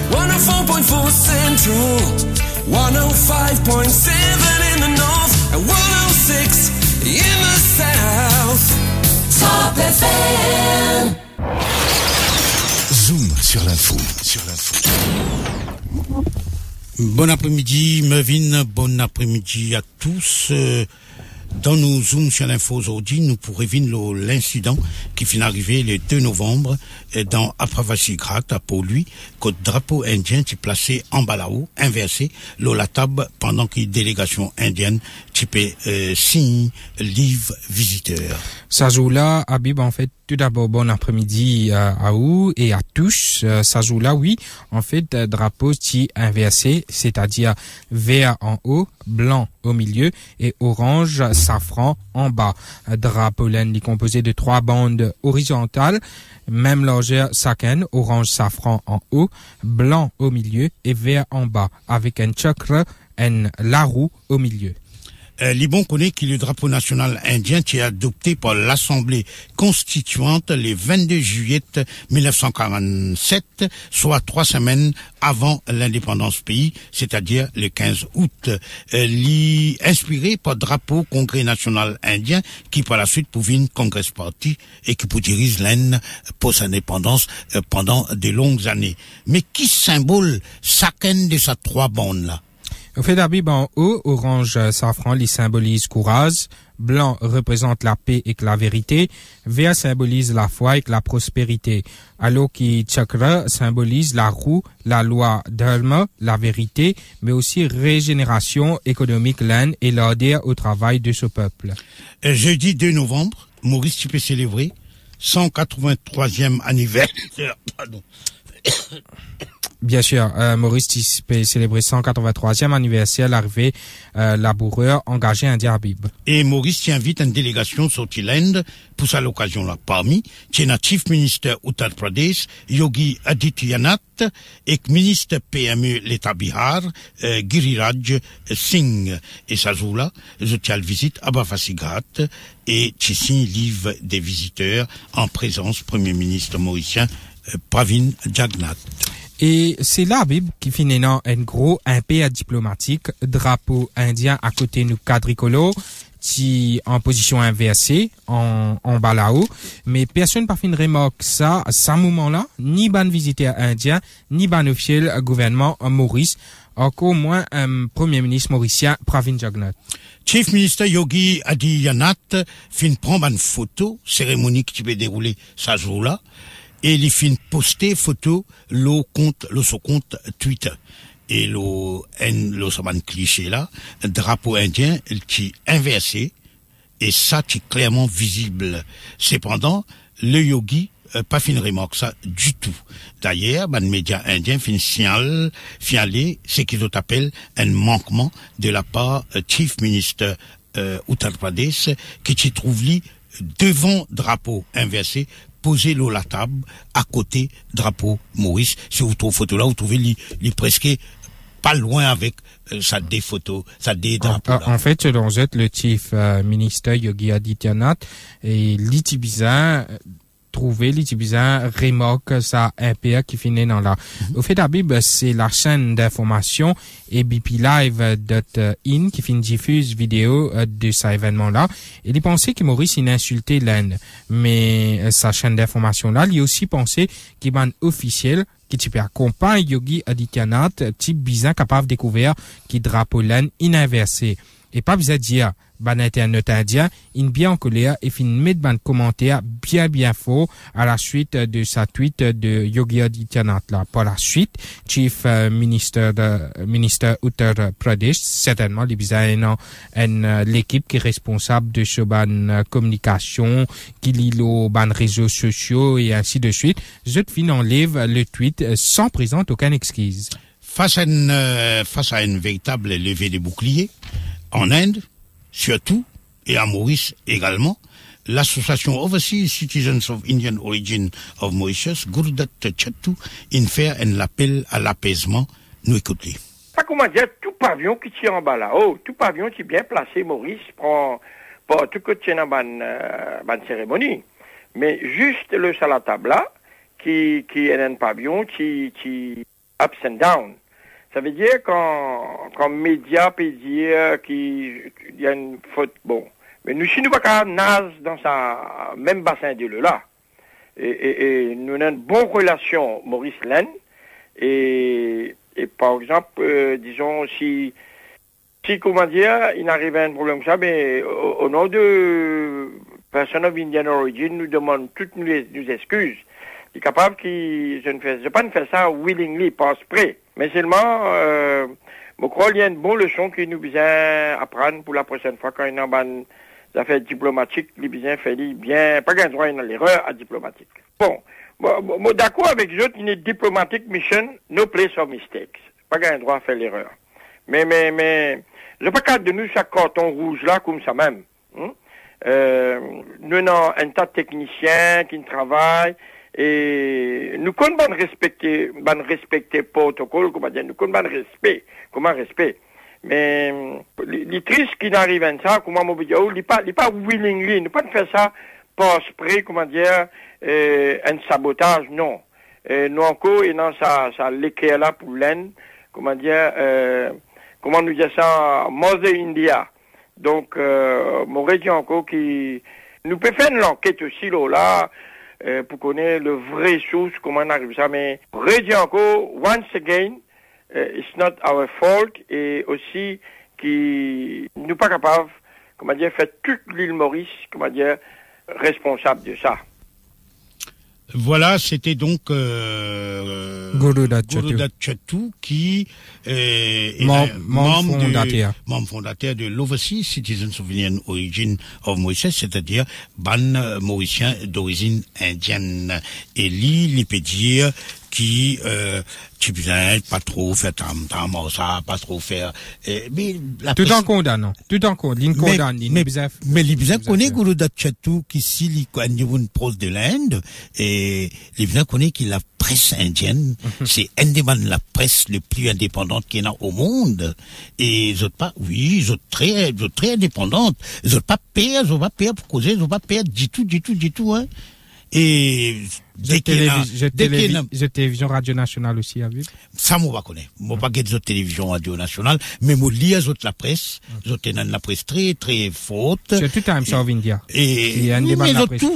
104.4 Central, 105.7 in the north, and 106 in the south. Top FM. Zoom sur l'info. Bon après-midi, Mervyn. Bon après-midi à tous. Dans nos Zoom sur l'info aujourd'hui, nous pourrons voir l'incident qui finit arrivé le 2 novembre dans Apavasigrat, à Pau-Lui, que le drapeau indien est placé en bas là-haut, inversé, la table, pendant que la délégation indienne type signe livre visiteur. Ça joue là, Habib, en fait, tout d'abord, bon après-midi à vous et à tous. Ça joue là, oui, en fait, drapeau qui inversé, c'est-à-dire vert en haut, blanc au milieu et orange, safran en bas. Drapeau laine est composé de 3 bandes horizontales, même largeur chacune, orange, safran en haut, blanc au milieu et vert en bas, avec un chakra, un larou au milieu. Libon connaît que le drapeau national indien est adopté par l'Assemblée constituante le 22 juillet 1947, soit 3 semaines avant l'indépendance du pays, c'est-à-dire le 15 août. Inspiré par le drapeau Congrès national indien, qui par la suite pouvait une Congress Party et qui pour diriger l'Inde pour sa indépendance pendant de longues années. Mais qui symbole chacune de ces 3 bandes-là? Au fait d'habib en haut, orange, safran, il symbolise courage, blanc représente la paix et la vérité, vert symbolise la foi et la prospérité, alors que chakra symbolise la roue, la loi dharma, la vérité, mais aussi régénération économique l'Inde et l'adhère au travail de ce peuple. Jeudi 2 novembre, Maurice tu peux célébrer 183e anniversaire, pardon. Bien sûr, Maurice peut célébrer 183e anniversaire l'arrivée laboureur engagé indien Habib. Et Maurice invite une délégation sortie l'Inde pour cette occasion-là. Parmi, le Chief Minister Uttar Pradesh, Yogi Adityanath, et ministre PME l'État Bihar, Giriraj Singh. Et ça jour-là, je tiens à visite à Apavasigrat et Tissin livre des visiteurs en présence Premier ministre mauricien Pravin Jagnnath. Et c'est là, Bib, qui finit un gros impérial diplomatique, drapeau indien à côté du quadricolore, qui en position inversée, en bas là-haut. Mais personne n'a fait une remarque ça, à ce moment-là, ni ban visiteur indien, ni ban officiel gouvernement Maurice, encore moins un premier ministre mauricien, Pravin Jagnnath. Chief Minister Yogi Adityanath fin prendre une photo, cérémonie qui peut dérouler ce jour-là, et il fin poster photo le compte Twitter. Et le saban cliché là, drapeau indien qui inversé, et ça qui est clairement visible. Cependant, le yogi pas fin remarque ça du tout. D'ailleurs, les médias indiens fin signaler ce qu'ils appellent un manquement de la part Chief Minister Uttar Pradesh qui s'y trouve li devant drapeau inversé posé la table à côté drapeau Maurice. Si vous trouvez photo là, vous trouvez li presque pas loin avec sa des photos, sa des drapeaux là. En fait, selon le Chief Minister Yogi Adityanath et l'Itibizan trouver l'Itibizan remarque ça un peu qui finit dans là. Au fait, Habib, c'est la chaîne d'information et bplive.in qui diffuse vidéo de cet événement-là. Et il pensait que Maurice il insulté l'Inde. Mais sa chaîne d'information-là, il a aussi pensé qu'il y a un officiel qui type accompagne Yogi Adityanath, type bizarre capable de découvrir qui drapeau l'Inde inversé. Et pas besoin de dire, internaute indien, il bien en colère et fin mettre ban commentaire bien faux à la suite de sa tweet de Yogi Adityanath là. Par la suite, Chief Minister Uttar Pradesh, certainement, les bizarres l'équipe qui est responsable de ce ban communication, qui lit les ban réseaux sociaux et ainsi de suite. Je fin enlève le tweet sans présenter aucune excuse. Face à une véritable levée des boucliers, en Inde, surtout, et à Maurice également, l'association Overseas Citizens of Indian Origin of Mauritius, Gurdat Chattu, fait un appel à l'apaisement. Nous écoutons. Ça comment dire, tout pavillon qui tient en bas là, tout pavillon qui est bien placé, Maurice, prend tout que tient en bonne cérémonie. Mais juste le salatable là, qui est un pavillon qui ups and downs. Ça veut dire quand média peut dire qu'il y a une faute, bon. Mais nous, si nous pas qu'à nage dans sa même bassin de l'eau là, et nous avons une bonne relation, Maurice Laine, et par exemple, disons, si, comment dire, il arrive à un problème comme ça, mais au nom de personnes of Indian origin, nous demandons toutes nos excuses. Il est capable je pas faire ça willingly, pas exprès. Mais seulement, je crois qu'il y a une bonne leçon qui nous besoin apprendre pour la prochaine fois quand il y a une affaire diplomatique, il besoin faire bien, pas qu'un droit à l'erreur à diplomatique. Bon, d'accord avec eux, une diplomatic mission, no place for mistakes. Pas qu'un droit à faire l'erreur. Mais, je pas qu'à de nous chaque carton rouge là, comme ça même. Nous avons un tas de techniciens qui travaillent, et nous comptons respecter protocole, comment dire, nous comptons respect. Mais, les tristes qui n'arrivent à ça, comment on peut dire, il pas willingly, nous pas faire ça par esprit, comment dire, un sabotage, non. Nous encore, et non, ça l'écrit là pour l'aine, comment dire, comment nous dire ça, Mother India. Donc, mon région encore qui, nous peut faire une enquête aussi, là, pour connaître le vrai source, comment on arrive ça, mais région encore, once again, it's not our fault, et aussi, qui, nous pas capables, comment dire, faire toute l'île Maurice, comment dire, responsable de ça. Voilà, c'était donc Guru-Dutt Chattu qui est membre fondateur de l'Overseas Citizens of Indian Origin of Mauritius, c'est-à-dire ban mauricien d'origine indienne. Et il peut dire qui tu besoin pas trop faire tam ça, pas trop faire mais tout en condamnant, mais les besoin connaît Guru-Dutt Chattu qui si li niveau une prose de l'Inde, et les besoin connaît qu'il la presse indienne, c'est indépendant la presse le plus indépendante qu'il y en a au monde, et ils ont pas, oui, ils sont très indépendantes, ils ont pas peur pour causer, ils ont pas peur du tout, hein. Et télévision Radio Nationale aussi, Habib. Ça, moi, pas connaître. Moi, pas de télévision Radio Nationale, mais moi, lis la presse. J'étais dans la presse très, très forte. C'est tout Times of India. Et, mais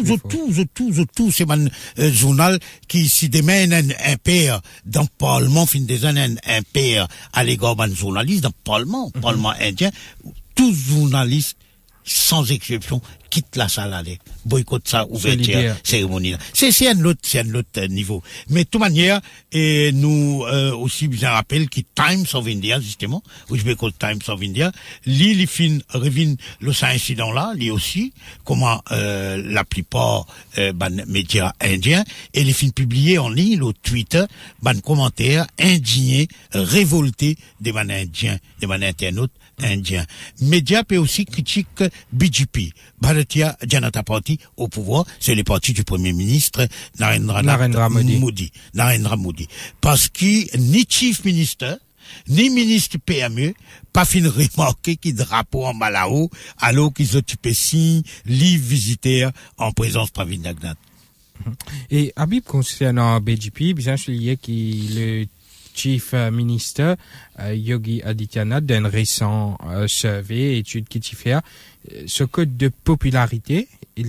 tout, c'est un journal qui, si demain, un père, dans le Parlement, fin des années, un père, à l'égard d'un journaliste, dans le Parlement indien, tous journalistes, sans exception, quitte la salle, allez, boycotte ça, ouverture, cérémonie. C'est un autre niveau. Mais de toute manière, et nous, aussi, bien rappelle que Times of India, justement, which we call Times of India, il revient le incident là, lui aussi, comment, la plupart, médias indiens, et il fin publié en ligne, au Twitter, commentaires, indignés, révoltés, des indiens, des internautes, indiens. Médias peut aussi critique BJP, Bharatiya Janata Party au pouvoir, c'est le parti du Premier ministre Narendra Modi. Parce que ni Chief Minister, ni ministre PME, pas fin remarquer qui drapeau en balao, alors qu'ils occupent signe, livre visiteurs en présence de Pravin Jagnnath. Et Habib, concernant BJP, bien souligné que le Chief Minister Yogi Adityanath, d'un récent survey, étude qui fait, ce code de popularité,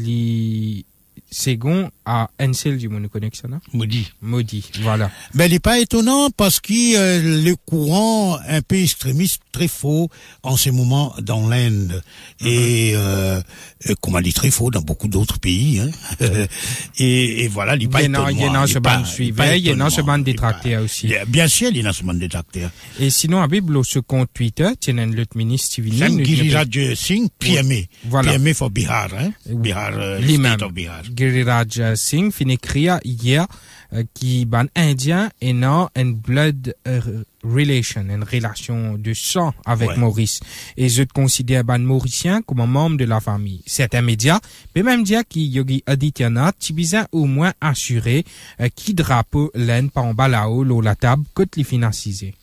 second à Ansel du Mono Connection. Modi, voilà. Ben, il n'est pas étonnant parce que le courant un peu extrémiste très faux en ce moment dans l'Inde et comment dit très faux dans beaucoup d'autres pays, hein. et voilà, il n'est pas étonnant. Il y a ce bande suivait, il y a ce bande détracteur aussi. Bien sûr, il y a ce bande détracteur. Et sinon, à Bible, ce compte Twitter, tiens un autre ministre civil. Giriraj Singh, PMA. Voilà. PMA for Bihar, hein. Bihar, State of Bihar. Giriraj Singh fin écrire hier qui ban indien et non une blood relation, une relation de sang avec Maurice. Et je considère ban mauricien comme un membre de la famille. Certains médias, mais même dire que Yogi Adityanath, Tibizan au moins assuré qui drapeau l'aine par en balao, l'eau la table, côte les financisé.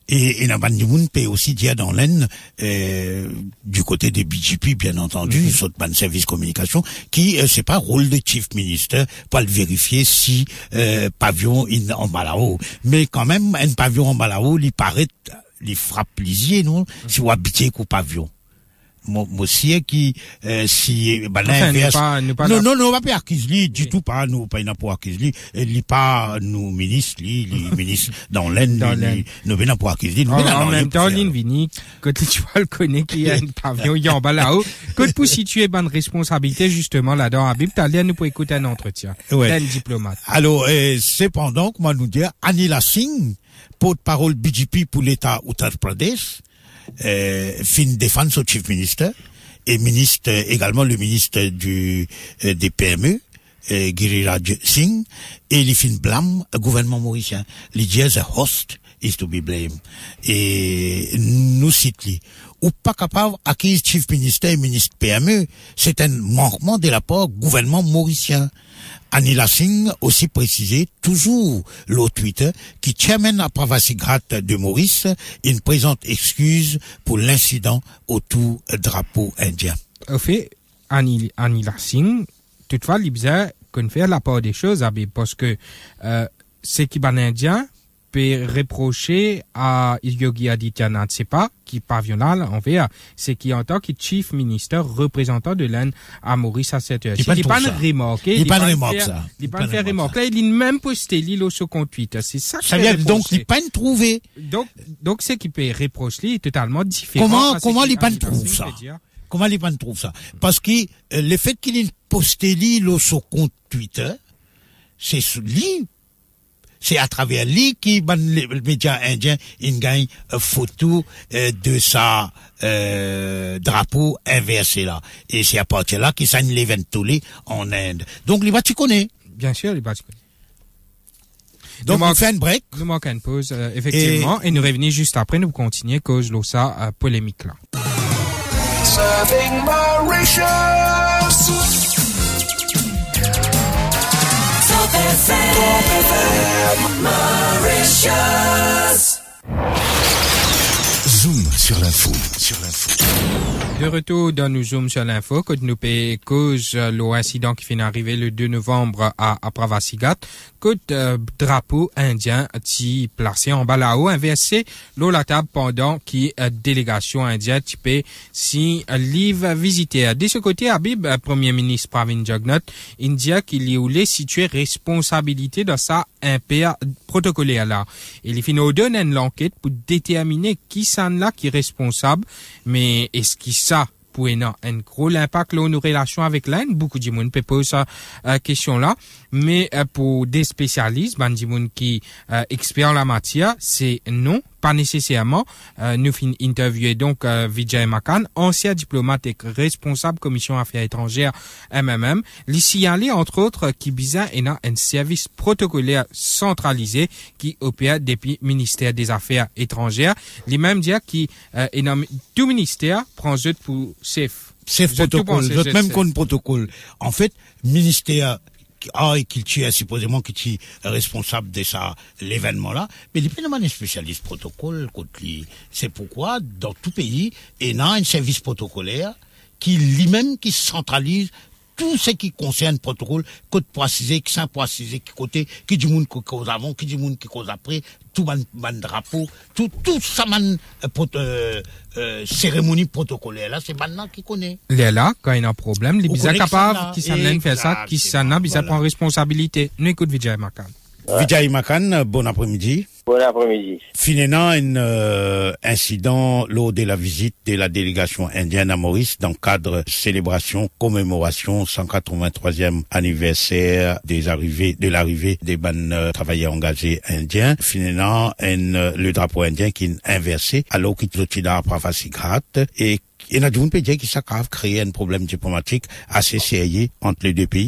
Et Nabanimoun peut aussi dire dans l'aine, du côté des BGP, bien entendu, saute ban service communication, qui, c'est pas rôle de chief minister, pour le vérifier si, pavillon en balao. Mais quand même, un pavillon en balao, il paraît, il frappe lisier, non? Si vous habitez qu'au pavillon. Moi aussi qui si non pas Akizli du tout pas nous pas pour Akizli il pas nous ministre les ministres dans l'aine nous venons pour Akizli en même temps l'Invini que tu le connais qui a un pavillon y en bas là-haut que pour situer bonne responsabilité justement là-dedans Habib Talien nous pour écouter un entretien d'un diplomate. Alors cependant comment nous dire Anila Singh porte-parole BJP pour l'État Uttar Pradesh fin défense au chief minister et ministre également le ministre des PME Giriraj Singh et il fin blâme gouvernement mauricien il dit the host is to be blamed et nous cite ou pas capable acquis chief minister et ministre PME c'est un manquement de la part gouvernement mauricien. Anila Singh aussi précisé toujours le Twitter qui chairman à Pravasi-Ghat de Maurice une présente excuse pour l'incident autour drapeau indien. Au fait, Anila Singh, toutefois, l'Ibza qu'on fait la part des choses, parce que c'est qui ban indien peut reprocher à Yogi Adityanath, c'est pas qui pavillonnal en VR, c'est qui en tant que chief minister représentant de l'Inde à Maurice à cette heure. Il pas remarqué. Il pas remarqué ça. Il pas faire remarquer. Il même posté l'île sur compte Twitter. C'est ça. Ça vient donc il pas trouvé. Donc c'est qui peut reprocher totalement différent. Comment il pas trouve ça? Comment il pas trouve ça? Parce que le fait qu'il ait posté l'île sur compte Twitter, c'est à travers lui qui le média indien il gagne photo de sa drapeau inversé là et c'est à partir là qu'il s'en l'événement tolé en Inde. Donc les tu connais. Bien sûr, les tu connais. Donc on fait un break. Nous manquons une pause effectivement et nous revenons juste après nous continuer cause de ça polémique là. Serving Mauritius. Top FM Mauritius. Zoom sur l'info. De retour dans nos Zoom sur l'info, que nous payons cause l'incident qui finit d'arriver le 2 novembre à Pravasi-Ghat, que drapeau indien qui placé en bas là-haut, inversé l'eau la table pendant qui délégation indienne typée si livre visiter. De ce côté, Habib, Premier ministre Pravin Jugnauth, India qu'il y a situé responsabilité de sa impéa protocolaire là. Et les finaux donnent une enquête pour déterminer qui s'en là qui est responsable, mais est-ce qu'il ça pour un gros impact là nos relations avec l'Inde? Beaucoup de monde peut poser cette question là, mais pour des spécialistes, des monde qui experts en la matière, c'est non, pas nécessairement. Nous fin interviewé donc Vijay Makan, ancien diplomate et responsable commission affaires étrangères MMM, lui signaler entre autres qui bizarre et a un service protocolaire centralisé qui opère depuis ministère des Affaires étrangères. Les mêmes dire qui tout ministère prend eux pour safe protocole, même qu'on protocole. En fait, ministère et qu'il tue supposément qu'il tue responsable de ça l'événement là, mais il n'y a pas de spécialiste protocole contre lui. C'est pourquoi dans tout pays il y a un service protocolaire qui lui-même qui centralise tout ce qui concerne protocole, code précisé, qui sans précisé, qui côté, qui du monde qui cause avant, qui du monde qui cause après, tout man drapeau, tout ça man cérémonie protocolaire là, c'est maintenant qui connaît. Là, quand il y a un problème, les bizarres capables qui s'en fait ça, qui s'en a bizarre prend responsabilité. Nous écoute Vijay Makan. Vijay Makan, bon après-midi. Bon après-midi. Finalement, un incident lors de la visite de la délégation indienne à Maurice dans le cadre célébration, commémoration 183e anniversaire de l'arrivée des travailleurs engagés indiens. Finalement, le drapeau indien qui est inversé alors qu'il est à Pravasi-Ghat et il y a des gens qui savent créer un problème diplomatique assez sérieux entre les deux pays.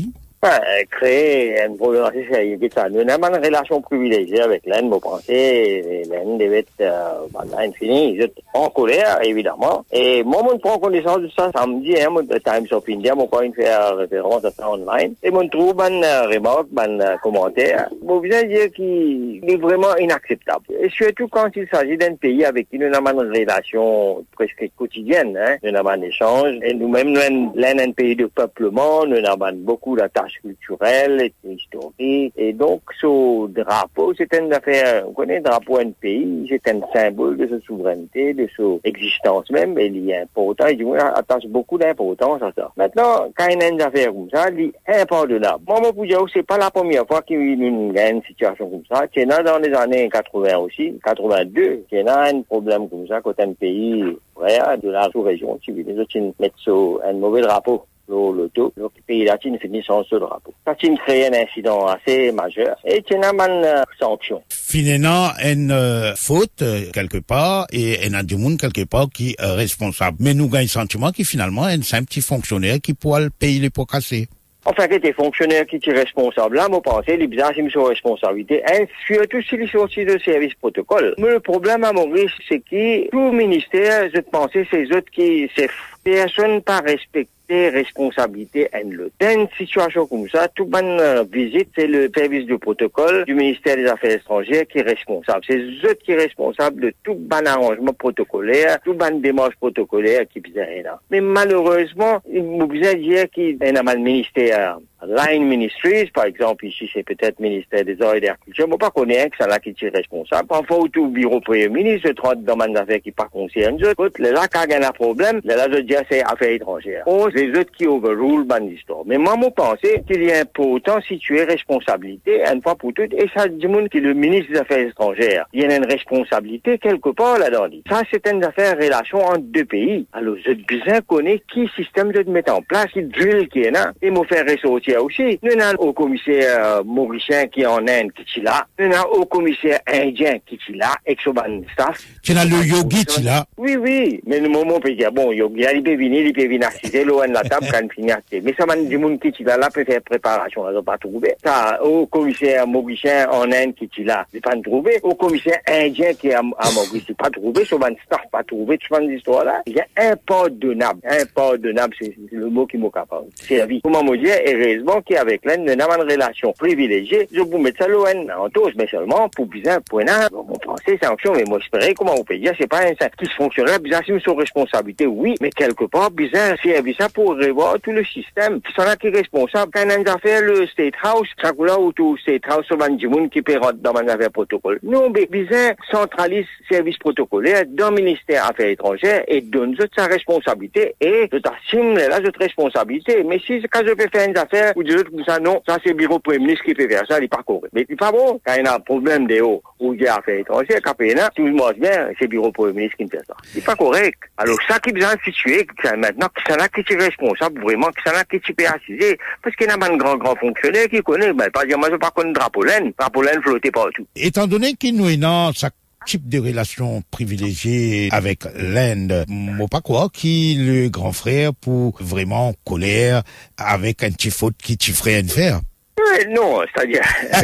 Créer un problème assez sérieux que ça. Nous n'avons pas une relation privilégiée avec l'Inde, vous pensez, l'Inde devait être, infinie, ils sont en colère, évidemment. Et moi, je prends connaissance de ça samedi, hein, The Times of India, mon point faire référence à ça online. Et je trouve une remarque, un commentaire. Bon, vous allez dire qu'il est vraiment inacceptable. Et surtout quand il s'agit d'un pays avec qui nous n'avons pas une relation presque quotidienne, hein. Nous n'avons pas d'échange. Et nous-mêmes, l'Inde est un pays de peuplement, nous n'avons pas beaucoup d'attaches culturelle, historique, et donc ce drapeau, c'est une affaire, on connaît le drapeau d'un pays, c'est un symbole de sa souveraineté, de sa existence même, et il est important, et du moins, attache beaucoup d'importance à ça. Maintenant, quand il y a une affaire comme ça, il est impardonnable. Moi, je peux dire que c'est pas la première fois qu'il y a une situation comme ça. Il y en a dans les années 80 aussi, 82, il y en a un problème comme ça, quand un pays, de la sous-région, tu veux, les autres, ils mettent un mauvais drapeau. Le pays latine finit sans ce drapeau. Ça a créé un incident assez majeur et il y a une sanction. Finalement, une faute quelque part et un du monde quelque part qui est responsable. Mais nous gagnons le sentiment qui finalement est un petit fonctionnaire qui pourra payer les pots cassés. Enfin, que des fonctionnaires qui sont responsables, là, moi, pensez, les bizarres, c'est une responsabilité, hein, surtout s'ils sont aussi de service protocole. Mais le problème à Maurice, c'est que tout ministère, je pense, c'est eux qui, c'est personne pas respecté responsabilité en le. Dans une situation comme ça, toute bonne visite, c'est le service de protocole du ministère des Affaires étrangères qui est responsable. C'est eux qui est responsable de tout bon arrangement protocolaire, tout bonne démarche protocolaire qui est là. Mais malheureusement, il vous dire qu'il y a un ministère Line Ministries, par exemple, ici, c'est peut-être ministère des Arts et de la Culture. Moi, pas connaître que c'est là qui est responsable. Parfois, au tout bureau Premier ministre, je trouve dans des affaires qui pas concernent eux. Là, quand il y a un problème, là, je dis, c'est affaires étrangères. Les autres qui overrule ban l'histoire. Mais moi, je pense qu'il y a important situé responsabilité, une fois pour toutes, et ça dit que le ministre des Affaires étrangères, il y a une responsabilité quelque part là-dedans. Ça, c'est une affaire relation entre deux pays. Alors, je bien connais qui système de mettre en place, qui drill qui est là, et me faire ressortir aussi. Nous avons au commissaire mauricien qui est en Inde qui est là. Nous avons au commissaire indien qui est là, ex-ban staff. Tu as le yogi qui est là. Oui, mais le moment, on peut dire, bon, yogi, il peut venir assister, loin de la table, quand il finit. Mais ça m'a dit, monde qui est là, peut faire préparation, là, pas trouvé. Ça, au commissaire mauricien en Inde qui est là, j'ai pas trouvé. Au commissaire indien qui est à Maurice, j'ai pas trouvé. Sur ban staff, pas trouvé. Tu vois l'histoire là? Il y a impardonnable, c'est le mot qui m'a capable. C'est la vie. Comment me dire, heureusement qu'avec l'Inde, nous avons une relation privilégiée. Je vous mettre ça loin, en tous, mais seulement pour bien, pour mon français, sanction, mais moi, j'espérais, comment on peut dire, c'est pas un qui se fonctionnerait, bizarre, c'est une responsabilité, oui, mais quelque part, bizarre, c'est ça pour revoir tout le système. C'est ça qui est responsable. Quand on a fait le State House, ça là où tout State House, sur Bandimoun qui peut rentrer dans une affaire protocole. Nous, bizarre, centralise service protocolaire dans le ministère Affaires étrangères et donne sa responsabilité et je t'assume là, cette responsabilité. Mais si, quand je peux faire une affaire, ou dire comme ça, non, ça c'est le bureau premier ministre qui peut faire ça, il n'est pas correct. Mais c'est pas bon. Quand il y a un problème de haut, ou il y a Affaires étrangères, quand il y a, tout le monde bien, c'est le bureau premier ministre qui fait ça. C'est pas correct. Alors, ça qui est bien situé, maintenant, c'est là qui est responsable, vraiment, c'est là qui est assisé. Parce qu'il y a un grand fonctionnaire qui connaît, ben, par exemple, moi, je ne sais pas connaître Drapolaine flottait partout. Étant donné qu'il nous est dans sa type de relation privilégiée avec l'Inde, moi pas quoi, qui le grand frère pour vraiment colère avec un petit faute qui t'y ferait une faire. Non, c'est-à-dire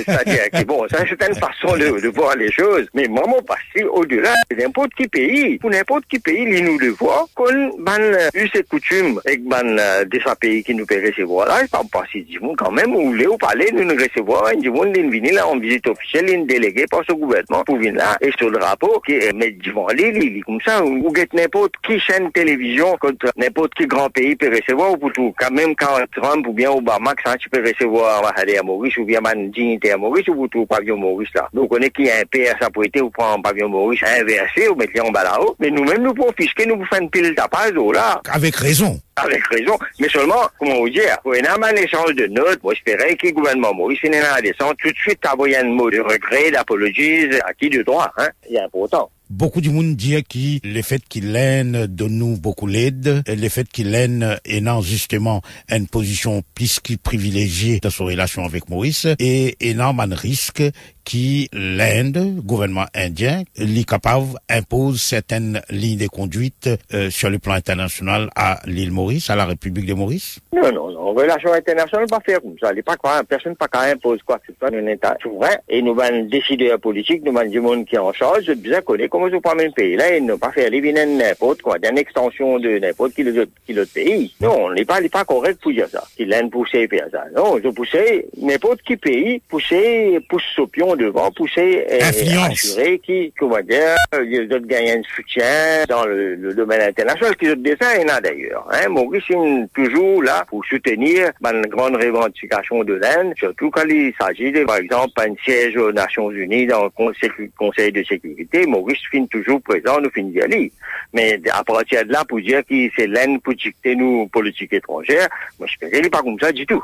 que bon, ça c'est une façon de voir les choses, mais moi, mon passé, au-delà de n'importe qui pays, pour n'importe qui pays, il nous devoir qu'on eu ces coutumes avec de sa pays qui nous peut recevoir là, ça me passe du monde quand même, ou voulez ou parler, nous recevoir, du monde, nous venir là en visite officielle, une déléguée par ce gouvernement, pour venir là, et sur le drapeau, qui met du vent aller, comme ça, ou get n'importe qui chaîne télévision, contre n'importe qui grand pays peut recevoir, ou pour tout, quand même quand Trump ou bien Obama, ça tu peux recevoir, à Maurice ou bien une dignité à Maurice ou tout pavillon Maurice là. Donc on est qu'il y a un PR ça peut être ou prendre un pavillon Maurice inversé ou mettre en bas là-haut. Mais nous-mêmes nous confisquer, nous vous faire une pile tapage là. Avec raison. Mais seulement, comment vous dire, pour une échange de notes, moi j'espérais que le gouvernement Maurice finit à descendre tout de suite envoyer un mot de regret, d'apologie à qui de droit, hein. Il est important. beaucoup de monde dit que le fait qu'il l'aine donne nous beaucoup l'aide, le fait qu'il l'aine ayant justement une position plus que privilégiée dans son relation avec Maurice, et ayant un risque qui l'Inde, gouvernement indien, est capable impose certaines lignes de conduite sur le plan international à l'île Maurice, à la République de Maurice? Non. Relation internationale, pas faire comme ça. Personne pas qu'à impose quoi que ce soit un État souverain. Et nous allons décider politique, nous allons du monde qui est en charge, je bien connais comment je prends même pays là, et ne pas faire les n'importe quoi, d'une extension de n'importe qui l'autre pays. Non, on n'est pas correct pour dire ça. Qu'il l'aime pousser faire ça. Non, je poussais n'importe qui pays, pousse Sopion devant, pousser assurer qui, comment dire, les autres gagnent un soutien dans le domaine international, qui autres dessin, il y en a d'ailleurs. Maurice est toujours là pour soutenir une grande revendication de l'Inde, surtout quand il s'agit de, par exemple, un siège aux Nations Unies dans le Conseil de sécurité. Maurice finit toujours présent, nous finit d'y aller. Mais à partir de là, pour dire que c'est l'Inde pour dicter nos politiques étrangères, moi je pense qu'il n'est pas comme ça du tout.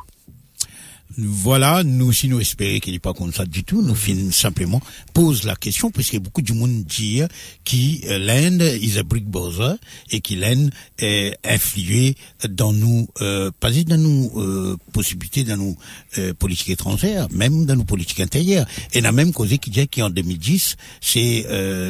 Voilà, nous aussi nous espérons qu'il n'est pas comme ça du tout. Nous simplement pose la question, puisque beaucoup de monde dit que l'Inde is a brick brother et que l'Inde est influée dans nous, pas juste dans nos possibilités, dans nos politiques étrangères, même dans nos politiques intérieures. Et la même cause qui dit qu'en 2010, c'est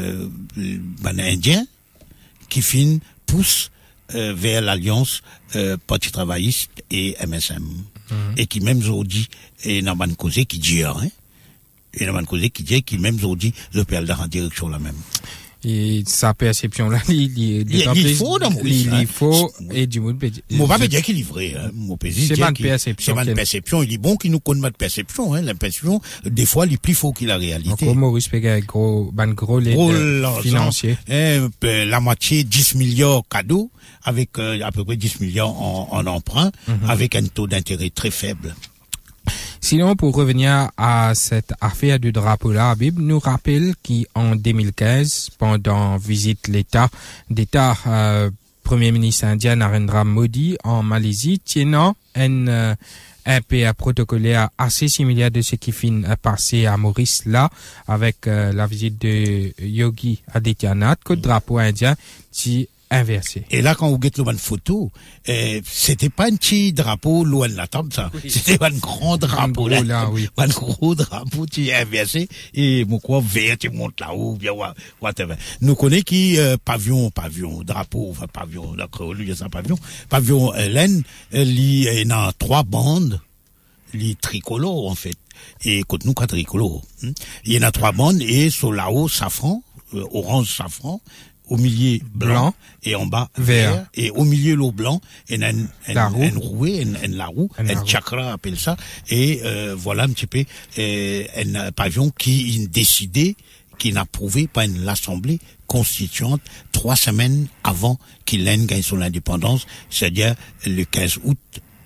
un Indien qui pousse vers l'alliance Parti travailliste et MSM. Et qui même aujourd'hui est dans une cause qui dit et dans une cause qui dit qui même aujourd'hui le perd en direction la même. Et sa perception là, il faut dans il faut et du monde moi pas dire qu'il est vrai mon pays c'est pas une perception, c'est pas une perception, il est bon qu'il nous connaît notre perception l'impression des fois il est plus faux que la réalité. Donc Maurice Péguet gros financier la moitié 10 milliards cadeaux avec à peu près 10 milliards en emprunt avec un taux d'intérêt très faible. Sinon, pour revenir à cette affaire du drapeau-là, Habib nous rappelle qu'en 2015, pendant visite d'État, Premier ministre indien Narendra Modi en Malaisie, tenant un PA protocolaire assez similaire de ce qui finit passé à Maurice là, avec la visite de Yogi Adityanath, que le drapeau indien qui inversé. Et là, quand vous guettez une photo, c'était pas un petit drapeau loin de la table, ça. Oui. C'était un grand drapeau, là. Oui. Un gros drapeau, tu inversé, et mon quoi, vert, tu montes là-haut, bien, whatever. Nous connaissons qui, pavillon, drapeau, enfin, pavillon, d'accord, lui, ça, pavillon, laine, il y a 3 bandes, les tricolores, en fait. Et, quand nous, 4 tricolores. Il y en a 3 bandes, et sur là-haut, safran, orange safran, au milieu blanc et en bas vert, et au milieu l'eau blanc et la roue, un chakra appelle ça, et voilà un petit peu un pavillon qui a décidé, qui n'a approuvé par l'Assemblée constituante 3 semaines avant qu'il gagne son indépendance, c'est-à-dire le 15 août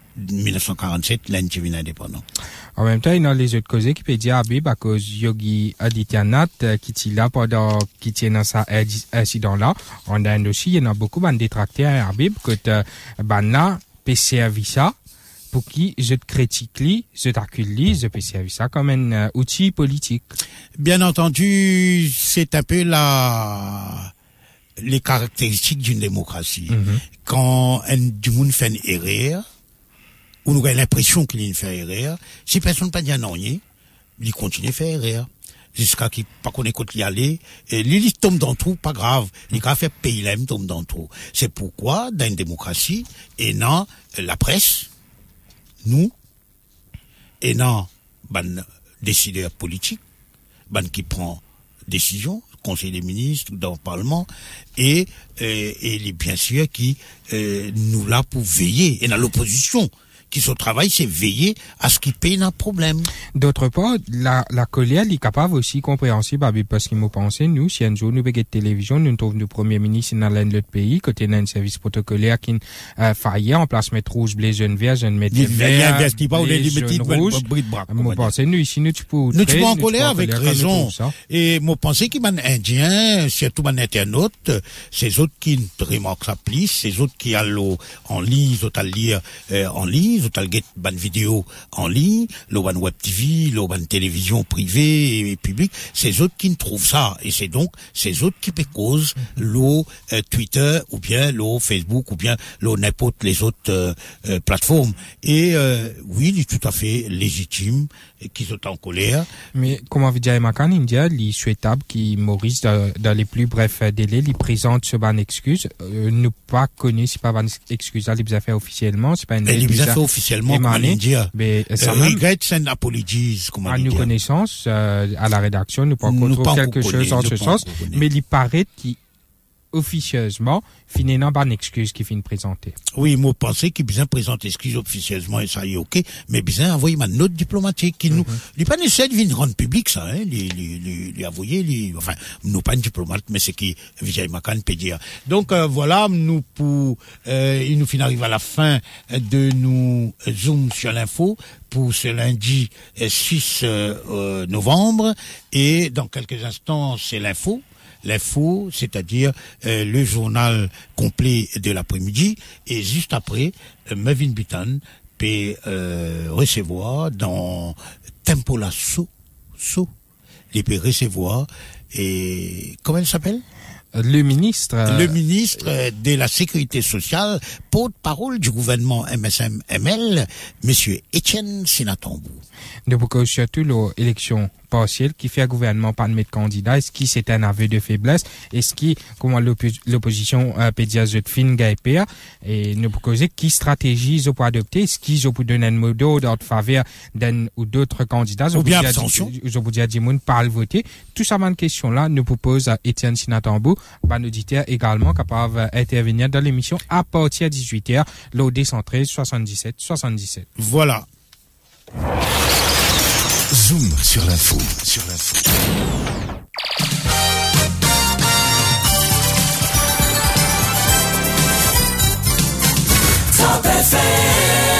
1947, l'Inde devient indépendant. En même temps, il y a les autres causes qui peuvent dire Habib à cause Yogi Adityanath qui était là pendant qui était dans cet incident-là. En Inde aussi, il y en a beaucoup de détracteurs Habib que là peut servir ça pour qui je te critique, je t'accuse, je peux servir ça comme un outil politique. Bien entendu, c'est un peu les caractéristiques d'une démocratie. Quand du monde fait une erreur, où nous avons l'impression qu'il fait erreur, si personne ne peut dire non, il continue à faire erreur. Jusqu'à qu'il pas qu'on écoute y aller, et il tombe dans le trou, pas grave. Il a fait payer l'aime, tombe dans le trou. C'est pourquoi, dans une démocratie, et dans la presse, nous, et dans, décideurs politiques, qui prend décision, Conseil des ministres, dans le Parlement, et bien sûr, qui, nous là pour veiller, et dans l'opposition, qui son travail, c'est veiller à ce qu'il paye un problème. D'autre part, la colère, elle est capable aussi compréhensible, parce qu'il m'a pensé, nous, si un jour nous avons télévision, nous trouvons le premier ministre dans l'autre pays, côté d'un service protocolaire qui faillit en place mettre rouge, bleu, jaune, vert, jaune, mettre vert, rouge. Moi, pensé, nous, ici, nous, tu peux en colère avec raison. Et moi, pensé qu'il y a un Indien, surtout un internaute, ces autres qui remarquent ça plus, ces autres qui allent en ligne, autres à lire en ligne, ils ont le ban vidéo en ligne, le ban web TV, le ban télévision privée et publique, c'est eux qui ne trouvent ça, et c'est donc ces autres qui cause le Twitter ou bien le Facebook ou bien le n'importe les autres plateformes. Et oui, il est tout à fait légitime qu'ils sont en colère. Mais comme on dit à Macan India, il est souhaitable qu'il Maurice dans les plus brefs délais, il présente ce ban excuse. Ne pas connaître si pas ban excuse, il les a fait officiellement, c'est pas une. Il les a fait officiellement comme en India. Mais ça regrets and apologies comme à nos connaissances, à la rédaction, nous pas encore quelque chose en ce sens, mais il paraît qu'il officieusement finit dans ban excuse qui finit présenter. Oui, moi pensais qu'il bien présente excuse officieusement et ça y est ok, mais bien envoyer ma note diplomatique qui nous, il pas nécessaire de venir rendre public ça, hein, les avouer, enfin, nous pas un diplomate, mais c'est qui Vijay Macan peut dire. Donc voilà, nous pour, il nous finit arrive à la fin de nous zoom sur l'info pour ce lundi 6 novembre et dans quelques instants c'est l'info, c'est-à-dire le journal complet de l'après-midi, et juste après, Melvin Bitton peut recevoir dans Tempo la il peut recevoir, et comment elle s'appelle? Le ministre de la Sécurité sociale, porte-parole du gouvernement MSM-ML, monsieur Etienne Sinatambou. De beaucoup surtout l'élection partielle qui fait un gouvernement pas de mettre candidat, est-ce qui c'est un aveu de faiblesse, est-ce qui comment l'opposition peut dire de fin gaipéa, et nous poser qui stratégie ils ont adopter, est-ce qu'ils ont donner un mot d'ordre en faveur d'un ou d'autres candidats, ou bien abstention, ils ont dire du monde pas le voter. Tout ça une question là nous propose à Etienne Sinatambou, un auditeur également capable d'intervenir dans l'émission à partir de 18h, l'OD 113 77 77. Voilà. Zoom sur l'info. Top FM.